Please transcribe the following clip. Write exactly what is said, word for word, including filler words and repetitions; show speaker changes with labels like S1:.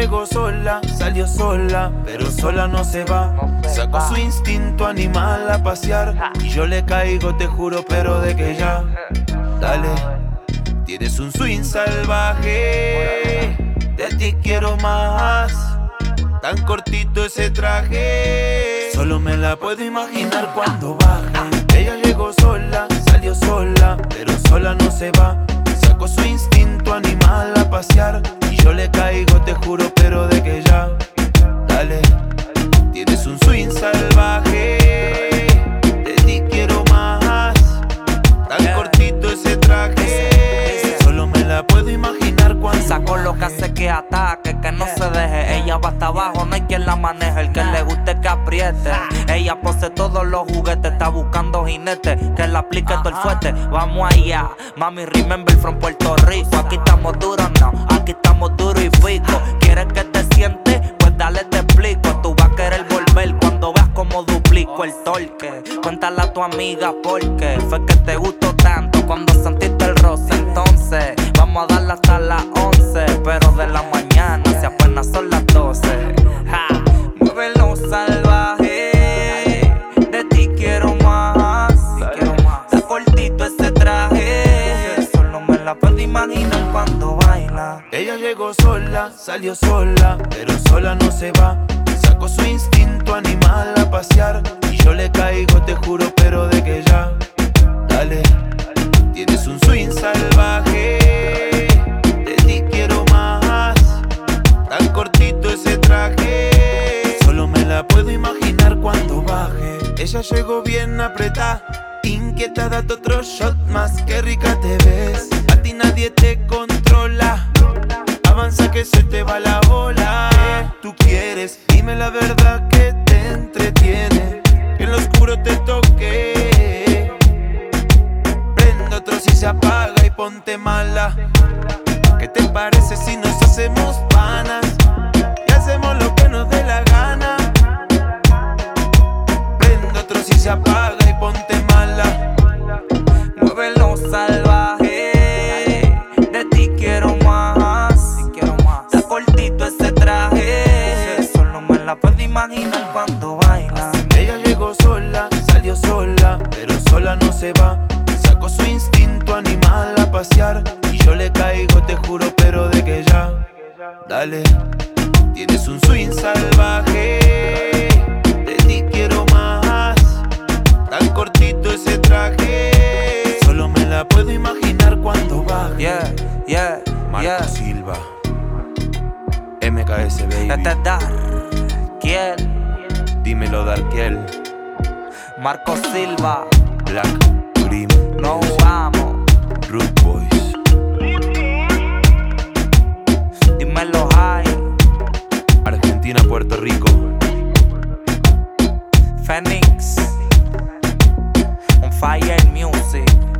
S1: llegó sola, salió sola, pero sola no se va. Sacó su instinto animal a pasear y yo le caigo, te juro, pero de que ya. Dale, tienes un swing salvaje, de ti quiero más. Tan cortito ese traje, solo me la puedo imaginar cuando baje. Ella llegó sola, salió sola, pero sola no se va. Sacó su instinto animal a pasear y yo le caigo, te juro, pero de que ya. Dale, tienes un swing salvaje, de ti quiero más. Tan cortito ese traje, solo me la puedo imaginar cuando
S2: sacó lo que hace que ataque, que no se deje. Ella va hasta abajo, no hay quien la maneje. El que le guste que apriete. Ella posee todos los juguetes, está buscando jinete que le aplique todo el fuerte. Vamos allá, mami, remember from Puerto Rico. Aquí estamos duros, no, aquí estamos duros y fico. ¿Quieres que te sientes? Pues dale, te explico. Tú vas a querer volver cuando veas cómo duplico el torque. Cuéntale a tu amiga porque fue que te gustó tanto cuando sentiste el roce. Entonces, vamos a darle hasta las once, pero de la mañana, si apenas son las doce. Ja, muévelo salvaje, de ti quiero más. Está cortito ese traje, solo me la puedo imaginar cuando baila.
S1: Ella llegó sola, salió sola, pero sola no se va. Sacó su instinto animal a pasear y yo le caigo, te juro, pero de que ya. Dale, tienes un swing salvaje, de ti quiero más. Tan cortito ese traje, solo me la puedo imaginar cuando baje. Ella llegó bien apretada, inquieta, date otro shot más, qué rica te ves. A ti nadie te controla, avanza que se te va la bola. Tú quieres, dime la verdad que te entretiene, que en lo oscuro te toque. Prende otro si se apaga y ponte mala. ¿Qué te parece si nos hacemos panas y hacemos lo que nos dé la gana? Prende otro si se apaga y ponte mala.
S2: Muévelo salvaje, de ti quiero más. Está cortito ese traje, solo me la puedo imaginar cuando baila.
S1: Ella llegó sola, salió sola, pero sola no se va. Sacó su instinto animal a pasear y yo le caigo, te juro, pero de que ya. Dale, tienes un swing salvaje, de ti quiero más. Tan cortito ese traje, solo me la puedo imaginar cuando baje.
S2: Yeah, yeah,
S1: Marco
S2: yeah.
S1: Silva, M K S Baby.
S2: Este es Darkiel,
S1: Dímelo Darkiel,
S2: Marco Silva.
S1: Black Grim,
S2: No vamos,
S1: Root Boys.
S2: dímelo high.
S1: Argentina, Puerto Rico.
S2: Phoenix, on fire music.